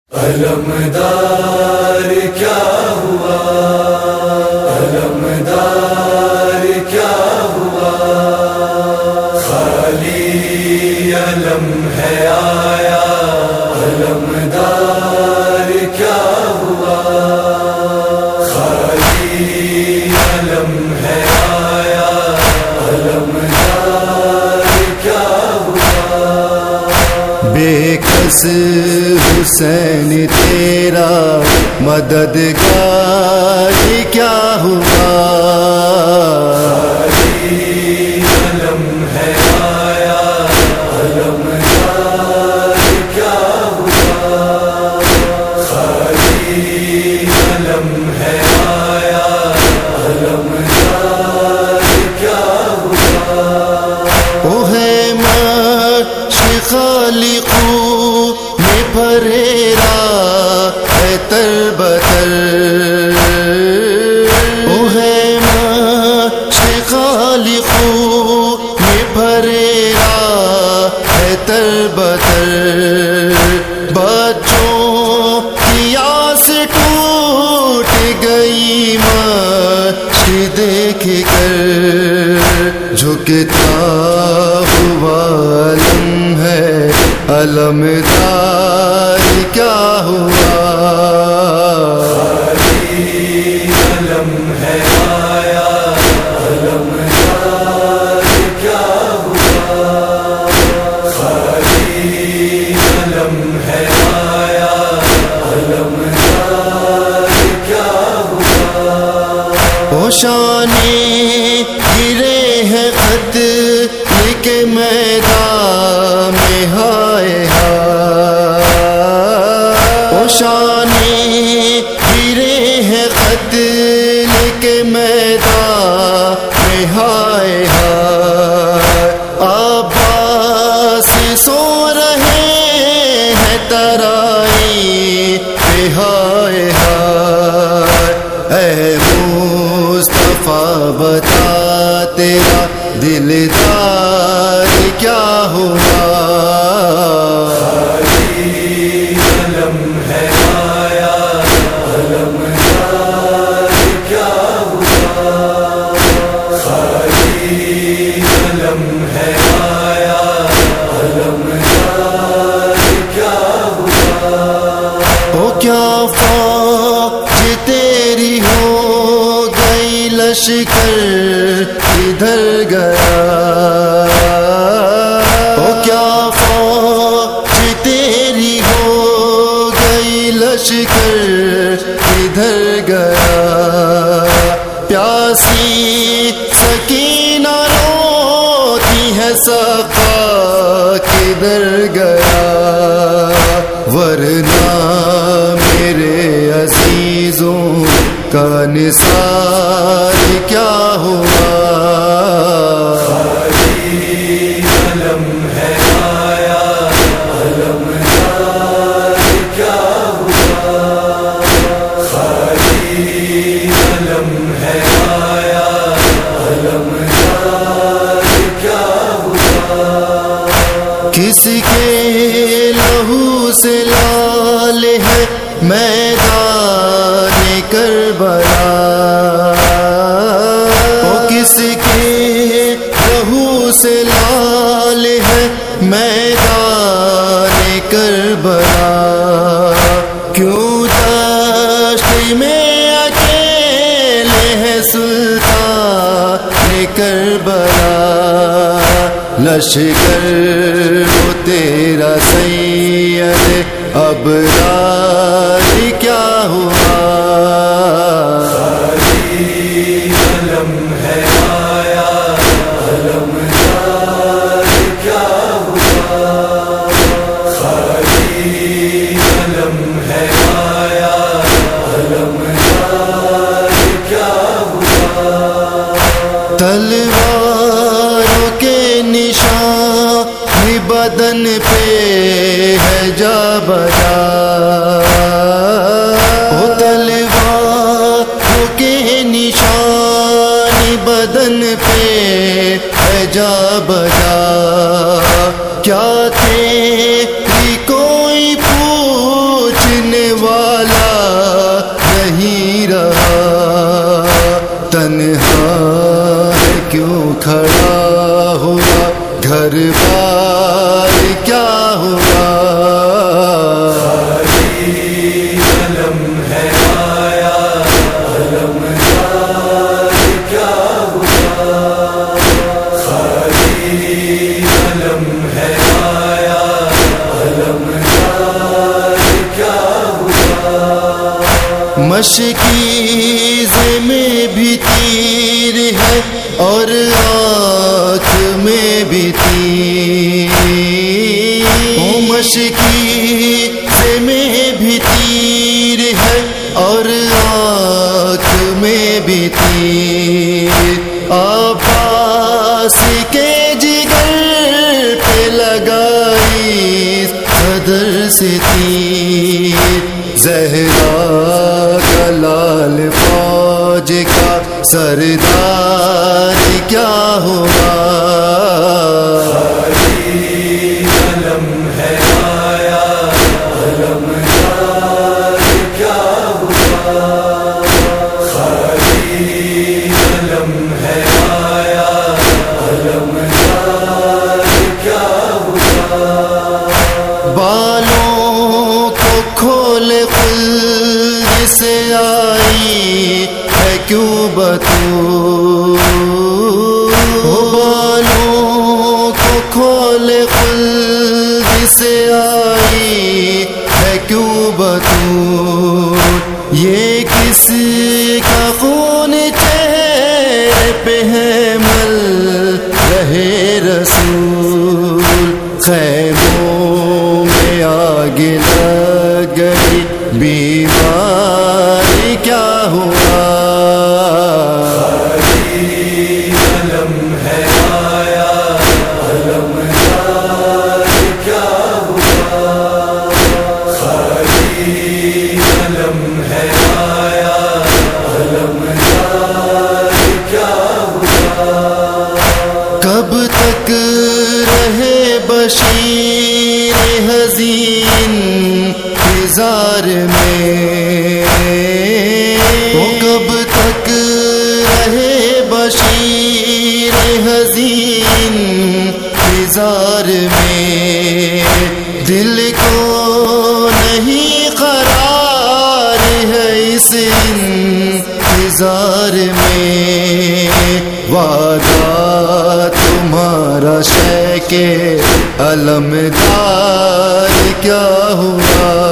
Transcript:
علمدار کیا ہوا، علمدار کیا ہوا، خالی علم ہے آیا، علمدار کیا ہوا، خالی علم ہے آیا، علمدار کیا ہوا، بے کس حسین تیرا مددگار کیا ہوا، خالی علم ہے آیا، علمدار کیا ہوا، خالی علم ہے آیا، علمدار کیا ہوا، او ہے مشرق خالقو میں پھریرا ہے تر بتر، او ہے مشرق خالقو میں پھریرا ہے تر بتر، بچوں کی آس ٹوٹ گئی مچھلی دیکھ کر، جھکتا ہوا علم ہے علمدار کیا ہوا، خالی علم ہے آیا، علمدار کیا ہوا، خالی علم ہے آیا، علمدار کیا ہوا، او شانے گرے ہیں خط لکھ میدان میں ہائے ہائے، او شانے گرے ہیں خط لکھ میدان میں ہائے ہائے، عباس سو رہے ہیں ترائی پہ ہائے ہائے، اے مصطفیٰ بتا تیرا دلدار کیا ہوا، خالی علم ہے آیا، علمدار کیا ہوا، خالی علم ہے آیا، علمدار کیا ہوا، او کیا فوج تیری ہو گئی لشکر ادھر گیا، او کیا فوج تیری ہو گئی لشکر ادھر گیا، پیاسی سکینہ روتی ہے سقا کدھر گیا، ورنہ میرے عزیزوں کا نثار کیا ہوا، خالی علم ہے آیا، علمدار کیا ہوا، خالی علم ہے آیا، علمدار کیا ہوا، کس کے لہو سے لال ہے میدان کربلا، او کس کے لہو سے لال ہے میدان کربلا، کیوں دشت میں اکیلے ہیں سلطان کربلا، لشکر وہ تیرا سید ابرار کیا ہوا، خالی علم ہے آیا، علمدار کیا ہوا، خالی علم ہے آیا، علمدار کیا ہوا، تلواروں کے نشان بدن پہ ہے جا بجا، او ہر بار کیا ہوا علم ہے آیا علمدار کیا ہوا خالی علم ہے آیا علمدار کیا ہوا مشکیزے میں بھی تیر ہے اور آنکھ میں بھی تیر مشکیزے میں بھی تیر ہے اور آنکھ میں بھی تیر عباس کے جگر پہ لگائی صدر سے تیر زہرا کا لال فوج کا سردار کیا ہوا علم ہے آیا علمدار کیا ہوا خالی علم ہے آیا علمدار کیا ہوا بالوں کو کھول خلد سے آئی ہے کیوں بطول بالوں کو کھول خلد سے آئی ہے کیوں بطول یہ کس کا خون چہرے پہ ہے مل رہے رسول خیموں میں آگ لگ گئی بیماری کیا ہوا علم ہے آیا علمدار کیا ہوا خالی علم ہے آیا علمدار کیا ہوا کب تک رہے بشیر حزین انتظار میں وہ کب تک رہے بشیر حزین انتظار میں دل کو نہیں قرار ہے اس انتظار میں وعدہ تمہارا شے کے علمدار کیا ہوا